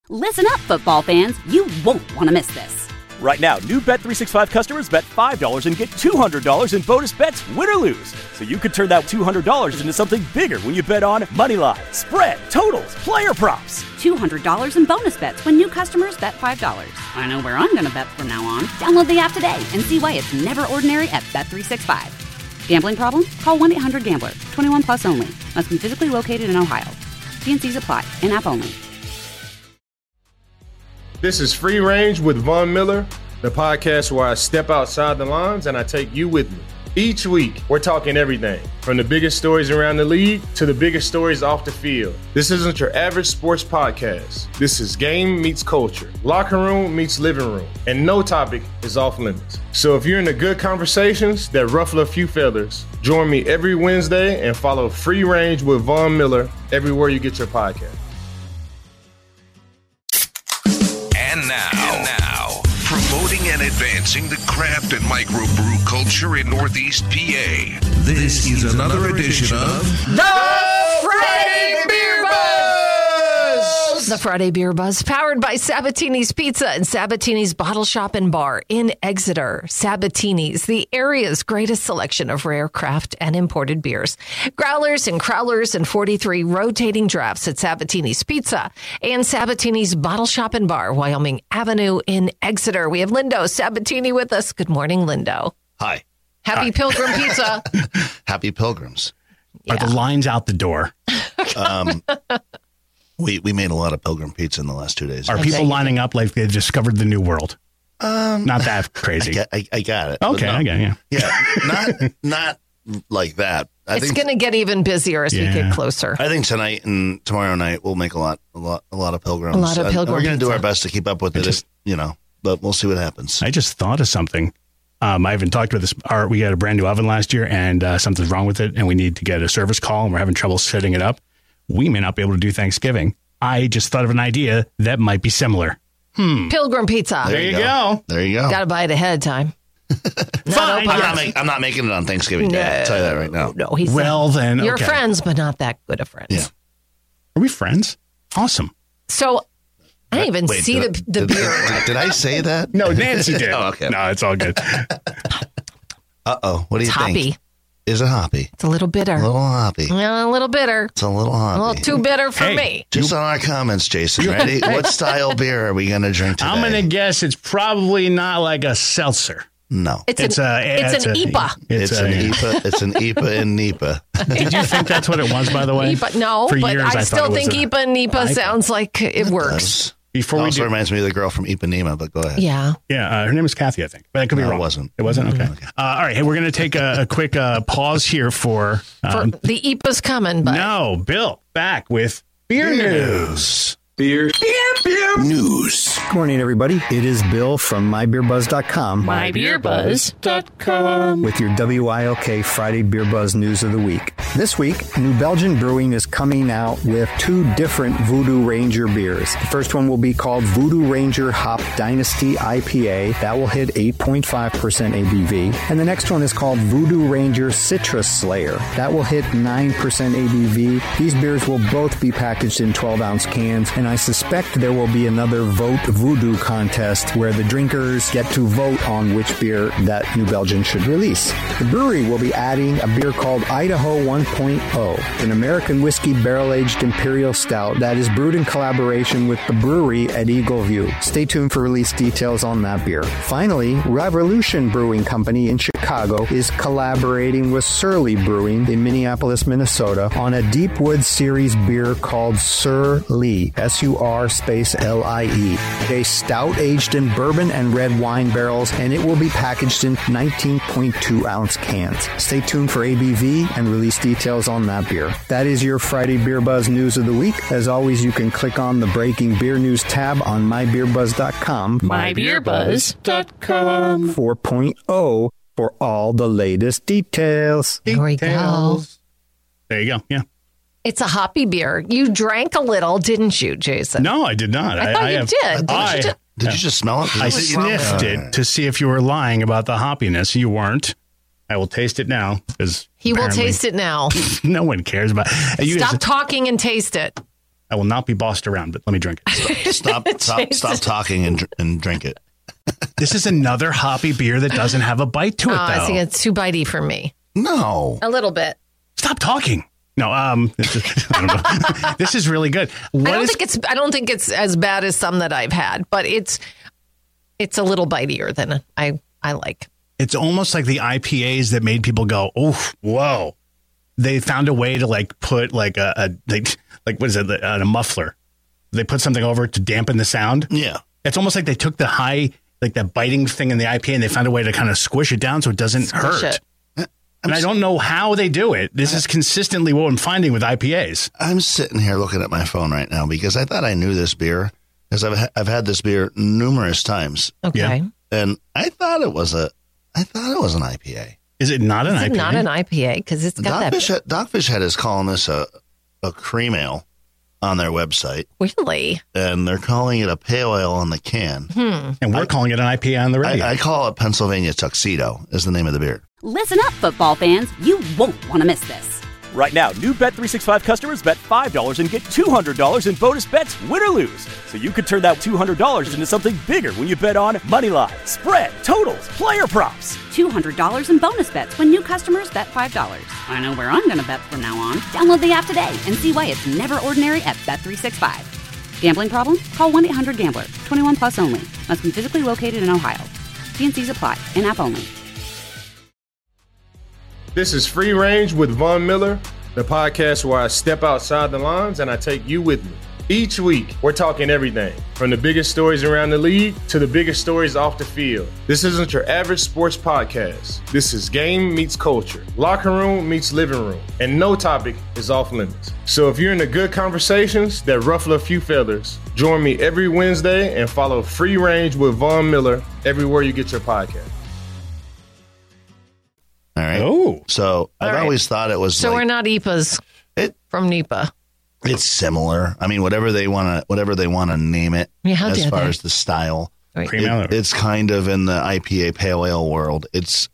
Listen up, football fans. You won't want to miss this. Right now, new Bet365 customers bet $5 and get $200 in bonus bets, win or lose. So you could turn that $200 into something bigger when you bet on moneyline, spread, totals, player props. $200 in bonus bets when new customers bet $5. I know where I'm going to bet from now on. Download the app today and see why it's never ordinary at Bet365. Gambling problem? Call 1-800-GAMBLER. 21 plus only. Must be physically located in Ohio. T&Cs apply. In-app only. This is Free Range with Von Miller, the podcast where I step outside the lines and I take you with me. Each week, we're talking everything, from the biggest stories around the league to the biggest stories off the field. This isn't your average sports podcast. This is game meets culture, locker room meets living room, and no topic is off limits. So if you're into good conversations that ruffle a few feathers, join me every Wednesday and follow Free Range with Von Miller everywhere you get your podcast. And now, promoting and advancing the craft and microbrew culture in Northeast PA. This is another edition of The Friday Beer Buzz! The Friday Beer Buzz, powered by Sabatini's Pizza and Sabatini's Bottle Shop and Bar in Exeter. Sabatini's, the area's greatest selection of rare craft and imported beers. Growlers and crowlers and 43 rotating drafts at Sabatini's Pizza and Sabatini's Bottle Shop and Bar, Wyoming Avenue in Exeter. We have Lindo Sabatini with us. Good morning, Lindo. Hi. Happy Pilgrim Pizza. Happy Pilgrims. Are the lines out the door? We made a lot of Pilgrim pizza in the last 2 days. Are people lining up like they've discovered the new world? Not that crazy. I got it. Okay, I got it. Yeah, not like that. It's going to get even busier as we get closer. I think tonight and tomorrow night we'll make a lot of Pilgrims. A lot of Pilgrim We're going to do pizza. our best to keep up with it, but we'll see what happens. I just thought of something. I haven't talked about this. We got a brand new oven last year, and something's wrong with it, and we need to get a service call, and we're having trouble setting it up. We may not be able to do Thanksgiving. I just thought of an idea that might be similar. Pilgrim Pizza. There you go. There you go. Got to buy it ahead of time. Fine. I'm not making it on Thanksgiving Day. I'll tell you that right now. No, he's then you're okay. friends, but not that good of friends. Yeah. Are we friends? Awesome. So I didn't even see the beer. Did I say that? No, Nancy did. Oh, okay. No, it's all good. Uh-oh. What do you It's think? hoppy. Is it hoppy? It's a little bitter. A little hoppy. Yeah, a little bitter. It's a little hoppy. A little too bitter for Hey. me. Just on our comments, Jason. Ready? What style beer are we going to drink today? I'm going to guess it's probably not like a seltzer. No. It's an IPA. It's an IPA. It's an IPA and NEPA. Did you think that's what it was, by the way? IPA, no, For but years, I thought still it was think a- IPA and NEPA sounds like it works. Before we also do, reminds me of the girl from Ipanema, but go ahead. Yeah. her name is Kathy, I think, but I could be No, wrong. it wasn't. It wasn't. Okay. All right. Hey, we're going to take a quick pause here for The IPA's coming, but no, Bill back with beer news. Beer news. Good morning, everybody. It is Bill from MyBeerBuzz.com. MyBeerBuzz.com. With your WILK Friday Beer Buzz news of the week. This week, New Belgium Brewing is coming out with 2 different Voodoo Ranger beers. The first one will be called Voodoo Ranger Hop Dynasty IPA. That will hit 8.5% ABV. And the next one is called Voodoo Ranger Citrus Slayer. That will hit 9% ABV. These beers will both be packaged in 12-ounce cans, and I suspect there will be another Vote Voodoo contest where the drinkers get to vote on which beer that New Belgium should release. The brewery will be adding a beer called Idaho 1.0, an American whiskey barrel-aged imperial stout that is brewed in collaboration with the brewery at Eagle View. Stay tuned for release details on that beer. Finally, Revolution Brewing Company in Chicago is collaborating with Surly Brewing in Minneapolis, Minnesota on a Deepwood Series beer called Sir Lee, SUR_LIE. A stout aged in bourbon and red wine barrels, and it will be packaged in 19.2-ounce cans. Stay tuned for ABV and release details on that beer. That is your Friday Beer Buzz news of the week. As always, you can click on the Breaking Beer News tab on MyBeerBuzz.com. MyBeerBuzz.com. 4.0 for all the latest details. There we go. There you go. Yeah. It's a hoppy beer. You drank a little, didn't you, Jason? No, I did not. I thought you did. Did you just smell it? I sniffed it to see if you were lying about the hoppiness. You weren't. I will taste it now. He will taste it now. No one cares about Stop talking and taste it. I will not be bossed around, but let me drink it. Stop talking and drink it. This is another hoppy beer that doesn't have a bite to it, though. I think it's too bitey for me. No. A little bit. Stop talking. No, I don't know. This is really good. I don't think it's as bad as some that I've had, but it's a little bitier than I like. It's almost like the IPAs that made people go, oh, whoa. They found a way to like put like what is it, a muffler. They put something over it to dampen the sound. Yeah. It's almost like they took the high, like that biting thing in the IPA and they found a way to kind of squish it down so it doesn't hurt. And I don't know how they do it. This is consistently what I'm finding with IPAs. I'm sitting here looking at my phone right now because I thought I knew this beer because I've had this beer numerous times. Okay. Yeah. And I thought it was an IPA. Is it not an IPA? It's not an IPA because it's got Dogfish Head is calling this a cream ale on their website. Really? And they're calling it a pale ale on the can. And we're calling it an IPA on the radio. I call it Pennsylvania Tuxedo is the name of the beer. Listen up, football fans. You won't want to miss this. Right now, new Bet365 customers bet $5 and get $200 in bonus bets, win or lose. So you could turn that $200 into something bigger when you bet on money line, spread, totals, player props. $200 in bonus bets when new customers bet $5. I know where I'm going to bet from now on. Download the app today and see why it's never ordinary at Bet365. Gambling problem? Call 1-800-GAMBLER. 21 plus only. Must be physically located in Ohio. T&Cs apply. In-app only. This is Free Range with Von Miller, the podcast where I step outside the lines and I take you with me. Each week, we're talking everything from the biggest stories around the league to the biggest stories off the field. This isn't your average sports podcast. This is game meets culture, locker room meets living room, and no topic is off limits. So if you're into good conversations that ruffle a few feathers, join me every Wednesday and follow Free Range with Von Miller everywhere you get your podcast. All right. Oh. So I've always thought it was. So we're not IPAs from NEPA. It's similar. I mean, whatever they want to name it. Yeah, as far as the style, it's kind of in the IPA pale ale world. It's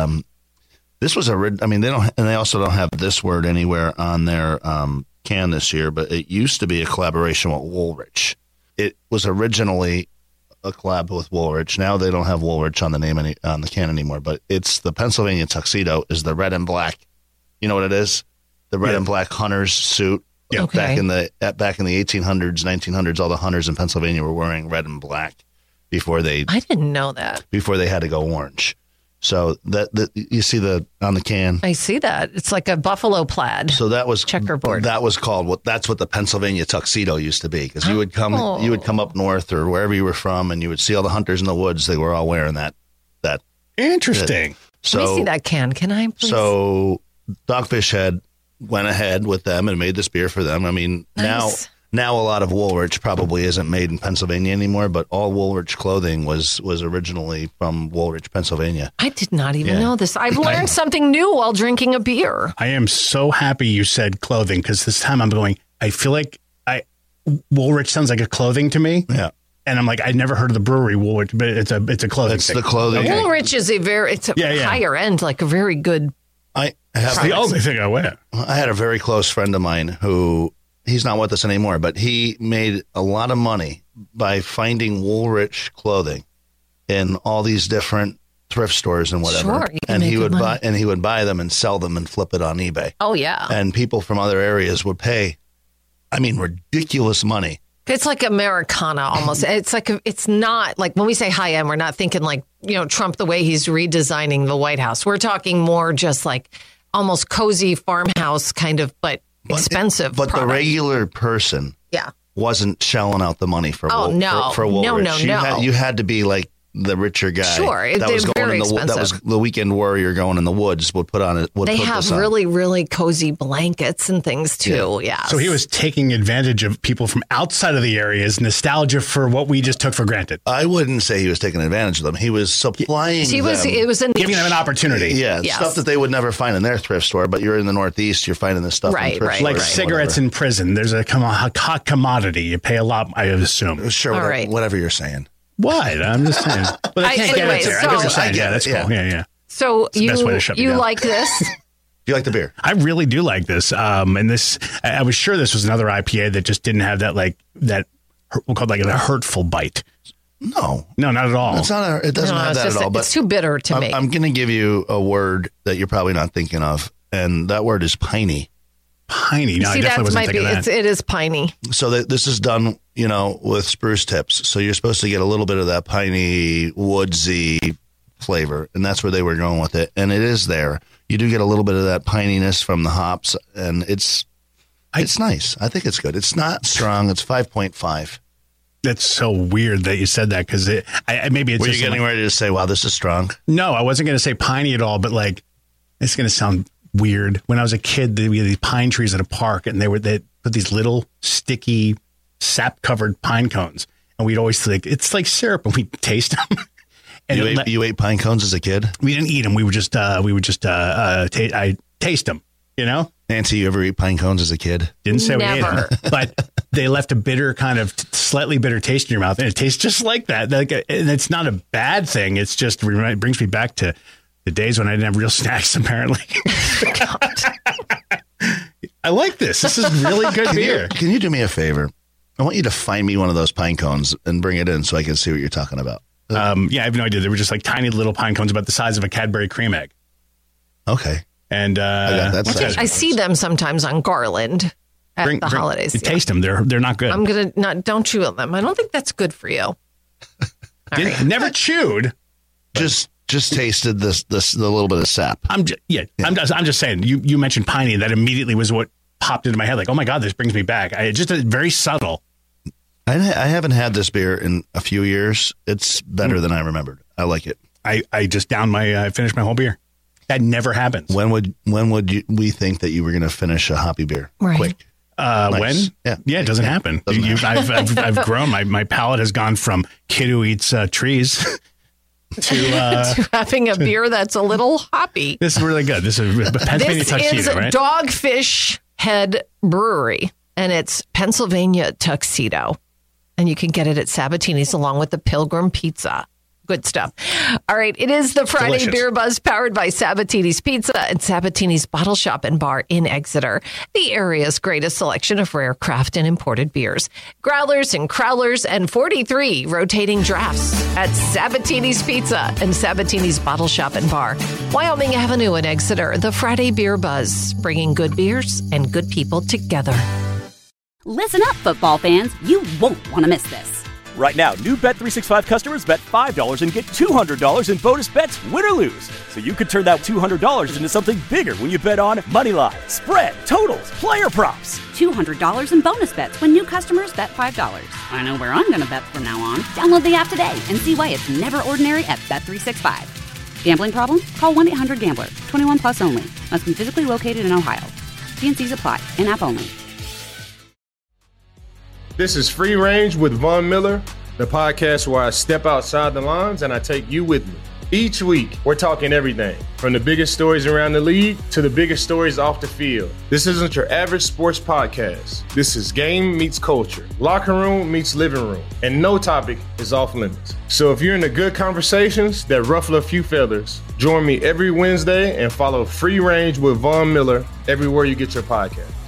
this was I mean, they also don't have this word anywhere on their can this year, but it used to be a collaboration with Woolrich. It was originally a collab with Woolrich. Now they don't have Woolrich on the name on the can anymore, but it's the Pennsylvania Tuxedo is the red and black. You know what it is? The red and black hunter's suit. Yeah. Okay. Back in the 1800s, 1900s, all the hunters in Pennsylvania were wearing red and black before they. I didn't know that. Before they had to go orange. So that you see on the can. I see that. It's like a buffalo plaid. So that was checkerboard. That was called that's what the Pennsylvania Tuxedo used to be, because you would come up north or wherever you were from, and you would see all the hunters in the woods. They were all wearing that. Interesting. So let me see that can. Can I please? So Dogfish Head went ahead with them and made this beer for them. I mean, nice. Now a lot of Woolrich probably isn't made in Pennsylvania anymore, but all Woolrich clothing was originally from Woolrich, Pennsylvania. I did not even know this. I've learned something new while drinking a beer. I am so happy you said clothing, because this time I'm going, I feel like Woolrich sounds like a clothing to me. Yeah. And I'm like, I'd never heard of the brewery Woolrich, but it's a clothing thing. The clothing. Okay. Woolrich is a higher end, like a very good. That's the only thing I wear. I had a very close friend of mine who, he's not with us anymore, but he made a lot of money by finding Woolrich clothing in all these different thrift stores and whatever. Sure, and he would buy them and sell them and flip it on eBay. Oh yeah. And people from other areas would pay, ridiculous money. It's like Americana almost. It's not like when we say high end, we're not thinking like, Trump, the way he's redesigning the White House. We're talking more just like almost cozy farmhouse kind of, but expensive. But the regular person wasn't shelling out the money for Woolrich. No. You had to be like the richer guy. Sure, that was very expensive. That was the weekend warrior going in the woods would put on it. They have really, really cozy blankets and things too. Yeah. So he was taking advantage of people from outside of the area's nostalgia for what we just took for granted. I wouldn't say he was taking advantage of them. He was supplying them. It was giving them an opportunity. Yeah, yes. Stuff that they would never find in their thrift store. But you're in the Northeast, you're finding this stuff in thrift stores. Like cigarettes in prison. There's a hot commodity. You pay a lot, I assume. Sure, whatever you're saying. What? I'm just saying. But I can't get it there. I guess you're saying, that's cool. Yeah. So you like this? Do you like the beer? I really do like this. And this, I was sure this was another IPA that just didn't have that, we'll call it like a hurtful bite. No, not at all. It doesn't have that at all. But it's too bitter to me. I'm going to give you a word that you're probably not thinking of, and that word is piney. Piney. No, I definitely wasn't thinking that. It is piney. So this is done, with spruce tips. So you're supposed to get a little bit of that piney, woodsy flavor, and that's where they were going with it. And it is there. You do get a little bit of that pininess from the hops, and it's nice. I think it's good. It's not strong. It's 5.5. That's so weird that you said that because maybe it's. Were you getting ready to say, "Wow, this is strong"? No, I wasn't going to say piney at all. But it's going to sound weird. When I was a kid, we had these pine trees at a park, and they put these little sticky, sap-covered pine cones, and we'd always think it's like syrup, and we'd taste them. And you ate pine cones as a kid? We didn't eat them. We would just taste them. Nancy, you ever eat pine cones as a kid? Didn't say Never. we ate them, but they left a bitter kind of slightly bitter taste in your mouth, and it tastes just like that. And it's not a bad thing. It's just it brings me back to the days when I didn't have real snacks. Apparently, I like this. This is really good beer. Can you do me a favor? I want you to find me one of those pine cones and bring it in so I can see what you're talking about. I have no idea. They were just like tiny little pine cones about the size of a Cadbury cream egg. Okay. And I see them sometimes on Garland at the holidays. Taste them. They're not good. I'm going to don't chew on them. I don't think that's good for you. Never chewed. Just tasted this the little bit of sap. I'm just saying. You mentioned piney. That immediately was what popped into my head. Like, oh my God, this brings me back. Just very subtle. I haven't had this beer in a few years. It's better than I remembered. I like it. I just finished my whole beer. That never happens. When would we think that you were going to finish a hoppy beer? Right. Quick. Nice. When? Yeah, it doesn't happen. I've grown. My palate has gone from kid who eats trees to having a beer that's a little hoppy. This is really good. This is Pennsylvania Tuxedo, is right? Dogfish Head Brewery, and it's Pennsylvania Tuxedo. And you can get it at Sabatini's along with the Pilgrim Pizza. Good stuff. All right. It is the Friday Delicious. Beer Buzz powered by Sabatini's Pizza and Sabatini's Bottle Shop and Bar in Exeter, the area's greatest selection of rare craft and imported beers. Growlers and Crowlers and 43 rotating drafts at Sabatini's Pizza and Sabatini's Bottle Shop and Bar. Wyoming Avenue in Exeter, the Friday Beer Buzz, bringing good beers and good people together. Listen up, football fans. You won't want to miss this. Right now, new Bet365 customers bet $5 and get $200 in bonus bets, win or lose. So you could turn that $200 into something bigger when you bet on Moneyline, spread, totals, player props. $200 in bonus bets when new customers bet $5. I know where I'm going to bet from now on. Download the app today and see why it's never ordinary at Bet365. Gambling problem? Call 1-800-GAMBLER. 21 plus only. Must be physically located in Ohio. T&Cs apply. In-app only. This is Free Range with Von Miller, the podcast where I step outside the lines and I take you with me. Each week, we're talking everything from the biggest stories around the league to the biggest stories off the field. This isn't your average sports podcast. This is game meets culture, locker room meets living room, and no topic is off limits. So if you're into good conversations that ruffle a few feathers, join me every Wednesday and follow Free Range with Von Miller everywhere you get your podcast.